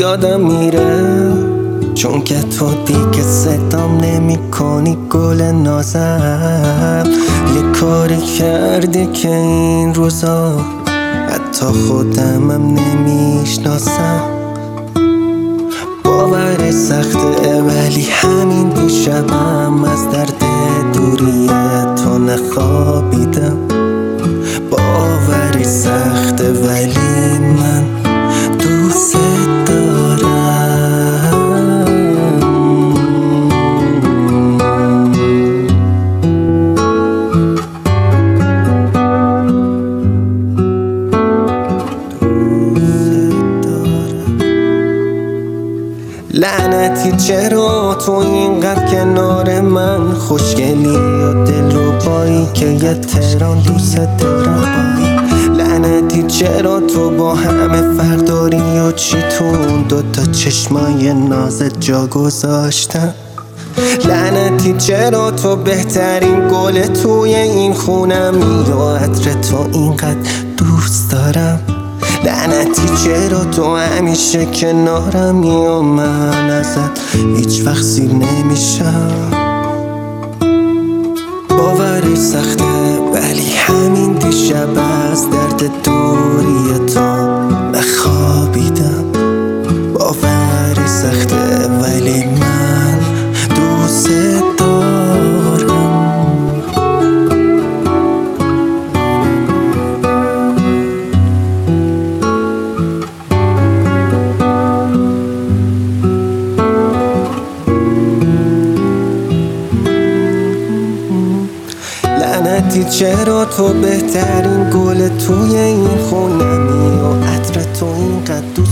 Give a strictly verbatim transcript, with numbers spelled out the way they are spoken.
یادم میره، چون که تو دیگه صدام نمی کنی گل نازم. یه کاری کردی که این روزا حتی خودمم نمیشناسم. باور سخته ولی همین دیشبم از درد دوری تو نخوابیدم. باور سخته ولی من دوست دارم. لعنتی چرا تو اینقدر کنار من خوشگلی و دل رو بایی که یه تهران دوست دارم. لعنتی چرا تو با همه فرق داری و چی تو اون دوتا چشمای نازت جا گذاشتن. لعنتی چرا تو بهترین گل توی این خونمی و عطر تو اینقدر دوست دارم. لعنتی چرا تو همیشه کنارمی و من ازت هیچ وقت سیر نمیشم. باوری سخته ولی همین دیشب از درد دوری تو نخوابیدم. باوری سخته ولی من دوست دارم. لعنتی چرا تو بهترین گل توی این خونمی و عطر تو اینقدر دوست